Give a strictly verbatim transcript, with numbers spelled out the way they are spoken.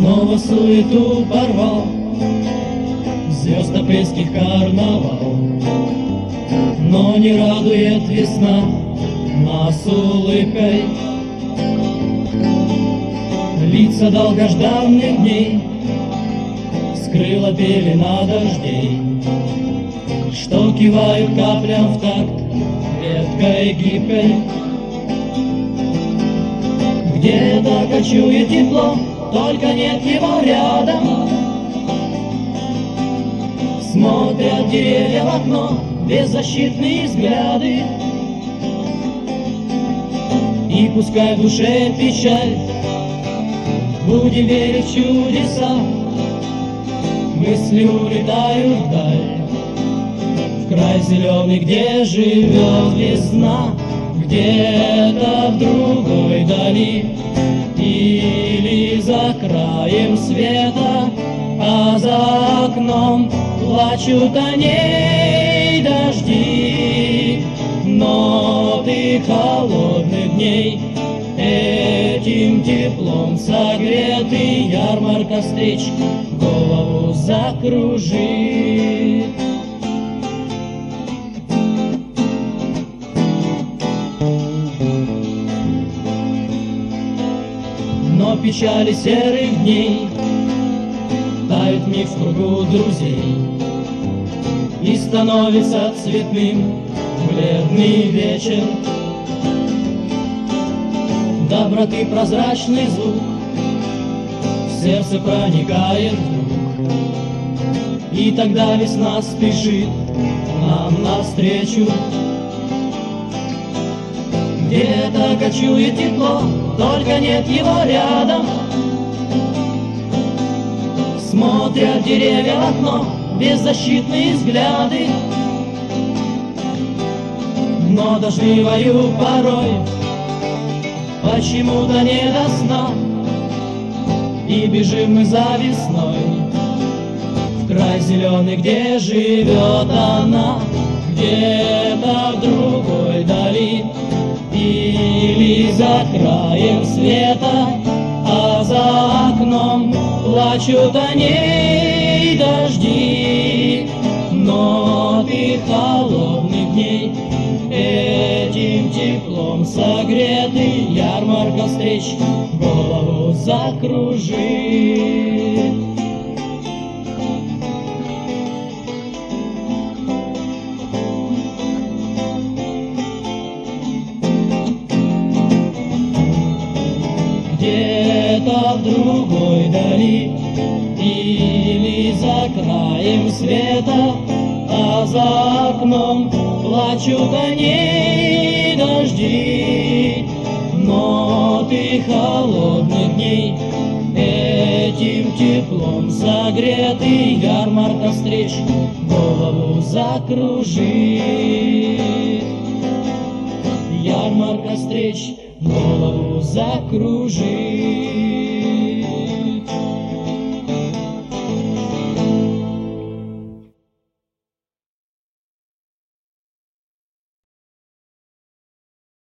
Снова суету порвал звезд апрельских карнавал, но не радует весна нас улыбкой. Лица долгожданных дней скрыла пелена дождей, что кивают каплям в такт веткой гибкой. Где-то кочует тепло, только нет его рядом. Смотрят деревья в окно, беззащитные взгляды. И пускай в душе печаль, будем верить в чудеса. Мысли улетают вдаль, в край зеленый, где живет весна. Где-то в другой дали или за краем света, а за окном плачут о ней дожди. Ноты холодных дней этим теплом согретый, ярмарка встреч голову закружит. Но печали серых дней тают миг в кругу друзей, и становится цветным бледный вечер. Доброты прозрачный звук в сердце проникает вдруг, и тогда весна спешит нам навстречу. Где-то кочует тепло, только нет его рядом. Смотрят деревья в окно, беззащитные взгляды. Но дождливою порой почему-то не до сна, и бежим мы за весной в край зеленый, где живет она. Где-то в другой дали или за краем света, а за окном плачут о ней дожди. Ноты холодных дней этим теплом согретый, ярмарка встреч голову закружит. Где-то в другой дали или за краем света, а за окном плачут о ней дожди. Ноты холодных дней этим теплом согретый, ярмарка встреч голову закружит. Ярмарка встреч голову закружит.